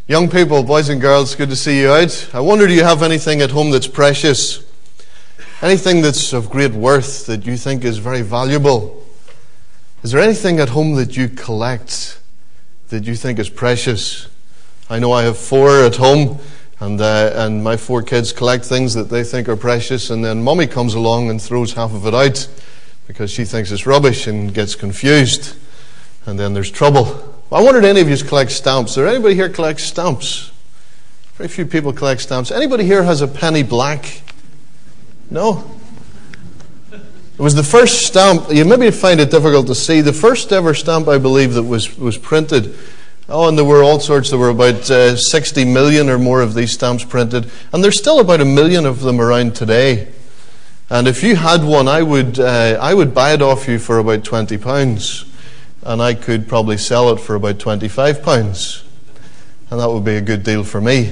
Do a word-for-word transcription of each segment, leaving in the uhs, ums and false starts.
Young people, boys and girls, good to see you out. I wonder, do you have anything at home that's precious? Anything that's of great worth that you think is very valuable? Is there anything at home that you collect that you think is precious? I know I have four at home, and uh, and my four kids collect things that they think are precious, and then Mummy comes along and throws half of it out because she thinks it's rubbish and gets confused, and then there's trouble. I wondered, any of you collect stamps? Is there anybody here collects stamps? Very few people collect stamps. Anybody here has a penny black? No? It was the first stamp. You maybe find it difficult to see. The first ever stamp, I believe, that was, was printed. Oh, and there were all sorts. There were about uh, sixty million or more of these stamps printed. And there's still about a million of them around today. And if you had one, I would uh, I would buy it off you for about twenty pounds. And I could probably sell it for about twenty-five pounds. And that would be a good deal for me.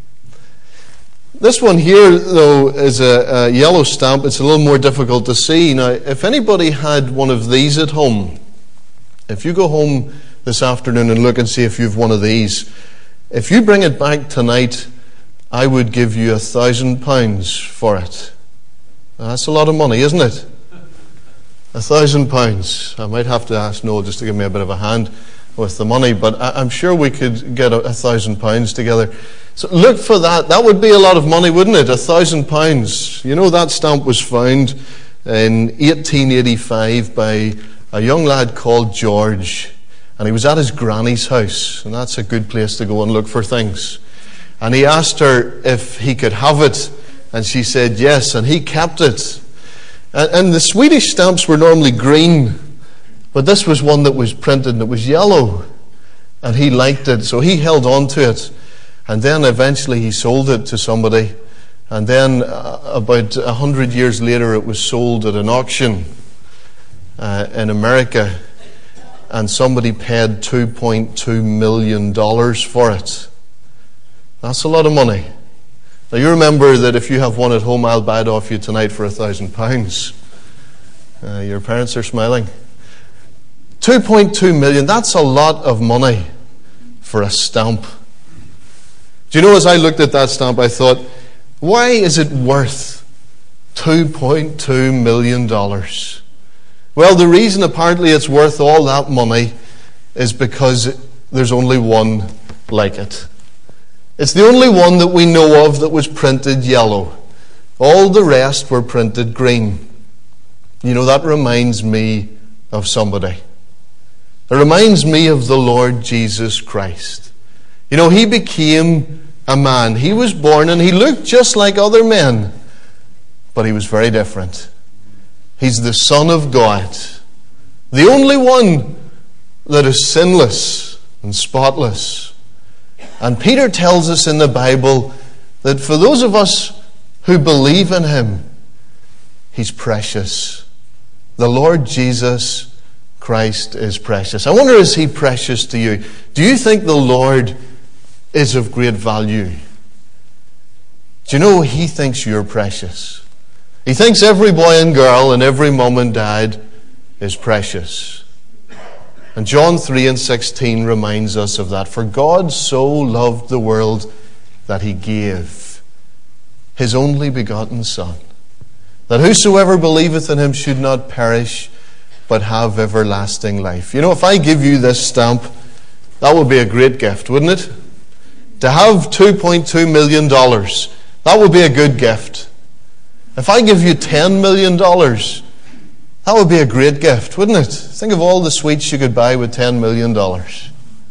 This one here, though, is a, a yellow stamp. It's a little more difficult to see. Now, if anybody had one of these at home, if you go home this afternoon and look and see if you've one of these, if you bring it back tonight, I would give you a thousand pounds for it. Now, that's a lot of money, isn't it? A thousand pounds. I might have to ask Noel just to give me a bit of a hand with the money, but I'm sure we could get a, a thousand pounds together. So look for that. That would be a lot of money, wouldn't it? A thousand pounds. You know, that stamp was found in eighteen eighty-five by a young lad called George, and he was at his granny's house, and that's a good place to go and look for things. And he asked her if he could have it, and she said yes, and he kept it. And the Swedish stamps were normally green, but this was one that was printed and it was yellow. And he liked it, so he held on to it. And then eventually he sold it to somebody. And then uh, about a hundred years later it was sold at an auction uh, in America. And somebody paid two point two million dollars for it. That's a lot of money. Now, you remember that if you have one at home, I'll buy it off you tonight for a thousand pounds. Uh, your parents are smiling. two point two million, that's a lot of money for a stamp. Do you know, as I looked at that stamp, I thought, why is it worth two point two million dollars? Well, the reason apparently it's worth all that money is because there's only one like it. It's the only one that we know of that was printed yellow. All the rest were printed green. You know, that reminds me of somebody. It reminds me of the Lord Jesus Christ. You know, he became a man. He was born and he looked just like other men, but he was very different. He's the Son of God, the only one that is sinless and spotless. And Peter tells us in the Bible that for those of us who believe in him, he's precious. The Lord Jesus Christ is precious. I wonder, is he precious to you? Do you think the Lord is of great value? Do you know he thinks you're precious? He thinks every boy and girl and every mum and dad is precious. And John three and sixteen reminds us of that. For God so loved the world that he gave his only begotten Son, that whosoever believeth in him should not perish, but have everlasting life. You know, if I give you this stamp, that would be a great gift, wouldn't it? To have two point two million dollars, that would be a good gift. If I give you ten million dollars, that would be a great gift, wouldn't it? Think of all the sweets you could buy with ten million dollars.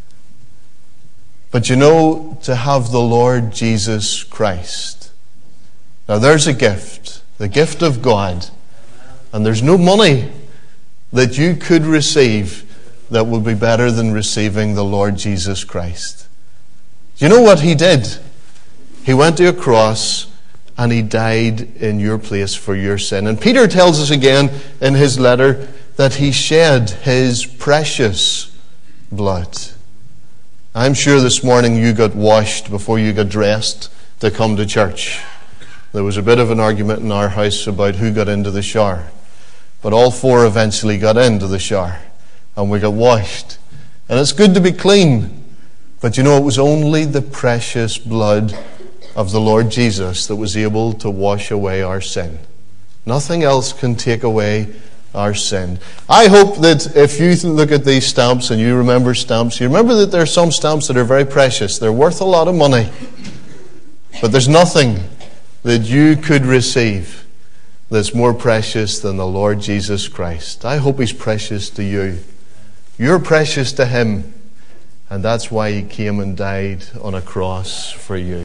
But you know, to have the Lord Jesus Christ. Now there's a gift, the gift of God. And there's no money that you could receive that would be better than receiving the Lord Jesus Christ. Do you know what he did? He went to a cross and he died in your place for your sin. And Peter tells us again in his letter that he shed his precious blood. I'm sure this morning you got washed before you got dressed to come to church. There was a bit of an argument in our house about who got into the shower. But all four eventually got into the shower and we got washed. And it's good to be clean. But you know, it was only the precious blood of the Lord Jesus that was able to wash away our sin. Nothing else can take away our sin. I hope that if you look at these stamps and you remember stamps, you remember that there are some stamps that are very precious. They're worth a lot of money. But there's nothing that you could receive that's more precious than the Lord Jesus Christ. I hope He's precious to you. You're precious to Him. And that's why He came and died on a cross for you.